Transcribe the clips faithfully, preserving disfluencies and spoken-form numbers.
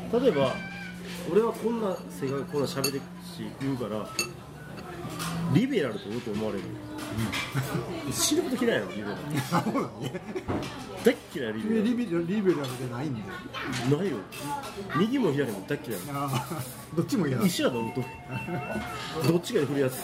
例えば俺はこんな性格こんな喋るし言うからリベラルとよく思われる。うん、死ぬこと嫌いなのリベラル。 そうなのね。 大っ嫌いリベラル。 リベラルリベラルじゃないんで。 ないよ。右も左も大っ嫌い。 ああ、どっちも嫌だ。 一緒だと思うと。どっちかに振るやつ。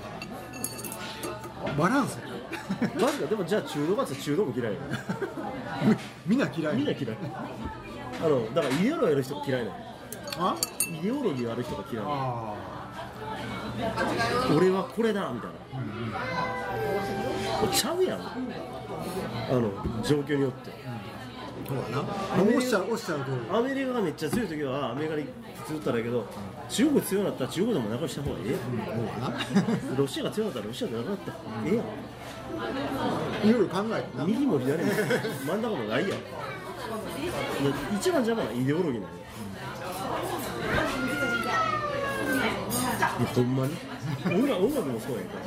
バランス。 マジか。でもじゃあ中度かって中度も嫌いよ。 みんな嫌い。 みんな嫌い。あのだからイデオロギーやる人が嫌いなの。 あ？ イデオロギーやる人が嫌いなの。 あ俺はこれだみたいな。うんうん、ちゃうやん。あの状況によって。 そうだな。おっしゃるおっしゃる通り。 アメリカがめっちゃ強い時はアメリカに普通ったらいいけど、中国強くなったら中国でも仲良くした方がええやん。 そうだな。 ロシアが強かったらロシアで仲良くなったらええやん。 いろいろ考えてな。 右も左も真ん中もないやん。一番邪魔なイデオロギーなんや。いやほんまに音楽、音楽もそうやんか。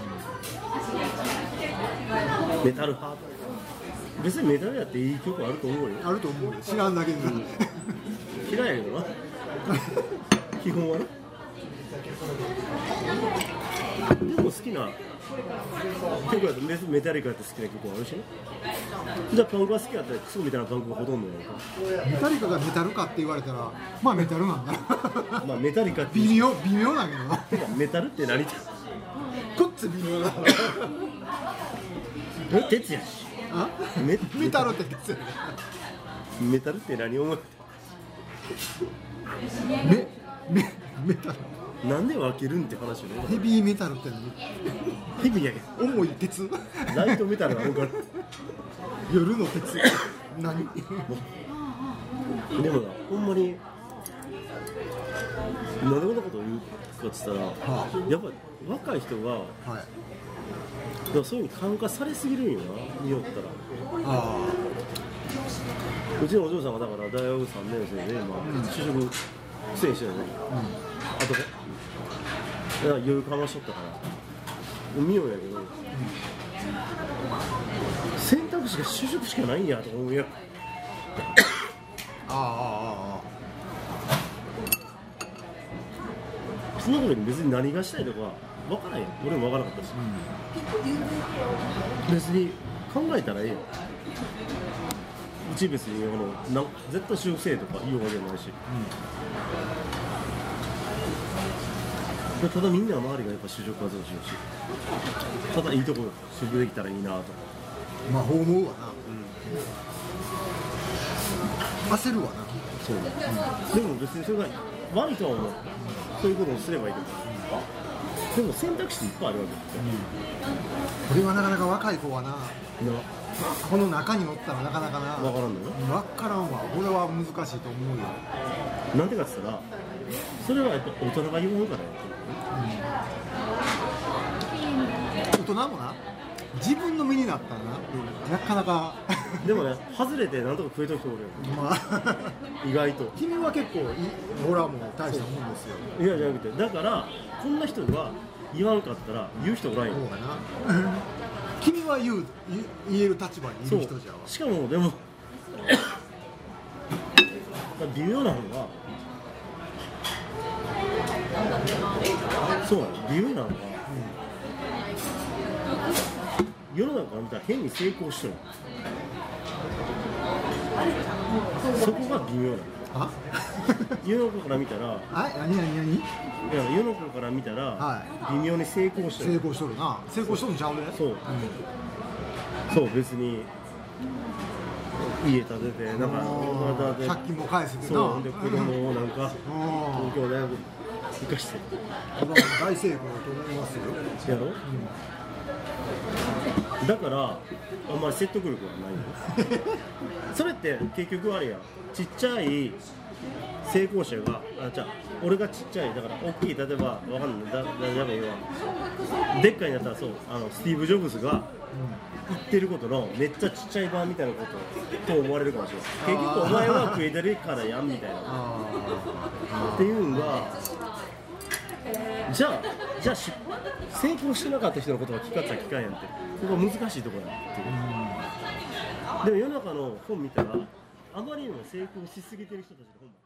メタル派別にメタルやっていい曲あると思うよ。 あると思うよ。知らんだけで。 嫌いやけどな基本はね。でも好きな曲やとメタリカやって好きな曲もあるしね。じゃあパンクが好きやったらクソみたいなパンクがほとんどやんか。 メタリカがメタルかって言われたらまあメタルなんだ。 まあメタリカって微妙微妙だけどな。 メタルって何？ こっち微妙だ。 鉄やし。 あ？メ, メタルって鉄や。 メタルって何思う？ メメメタル。 なんで分けるんって話よね。 ヘビーメタルって何？ ヘビーやけど。 重い鉄。 ライトメタルあるから。 夜の鉄。何？ でもな、ほんまになんでこんなことを言うかっつったら、はあ、やっぱり若い人が、はい、だからそういうふうに感化されすぎるんよな、見よったら。あうちのお嬢さんがだから大学さんねん生で、まあ、うん、就職苦戦してるね、うん、あとだから余裕かましとったから見ようやけど、うん、選択肢が就職しかないんやと思うやああああああその頃に別に何がしたいとか分からんやん。俺も分からなかったし、うん、別に考えたらええよ。うち別にあのな絶対就職せえとか言うわけじゃないし、うん、ただみんな周りがやっぱ就職活動しようしただいいとこ就職できたらいいなと。 まあ思うわな、うん、焦るわな。 そうね、うん、でも別にそれが悪いとは思う、うん、そういうことをすればいいと思う。でも選択肢っていっぱいあるわけですよ、 うん、これはなかなか若い子はな、なこの中におったらなかなかな分からんのよ。 分からんわ。俺は難しいと思うよ。 なんでかって言ったらそれはやっぱ大人が言うからや、 うん、大人もな自分の身になったらな、うん、なかなかでもね外れてなんとか食えとる人おるよ、まあ、意外と。 君は結構俺はもう大したもんですよ。 いやじゃなくてだからこんな人が言わんかったら言う人おらんよ。そうかな君は言う言える立場にいる人じゃわ。 しかもでも微妙なのがそうなの微妙なのが、うん、世の中から見たら変に成功してるそこが微妙なの。あ世の中から見たらあ何何何いや世の中から見たら、はい、微妙に成功してる。 成功しとるな。成功しとるんちゃうね。 そう、うん、そう別に家建ててなんか借金も返すけどそうで子供をなんか東京大学行かして大成功だと思いますよ。 やろ、うん、だからあんまり説得力はないよそれって結局あれやちっちゃい成功者があじゃあ俺がちっちゃいだから大きい例えばわかんないだだやばいわでっかいになったらそうあのスティーブ・ジョブズが言ってることのめっちゃちっちゃい版みたいなことと思われるかもしれない。結局お前は食えてるからやんみたいなっていうのがじゃあじゃあし成功してなかった人のことは聞かっちゃ聞かんやんってここが難しいところだっていう。でも世の中の本見たらあまりにも成功しすぎてる人たちの本ばっかり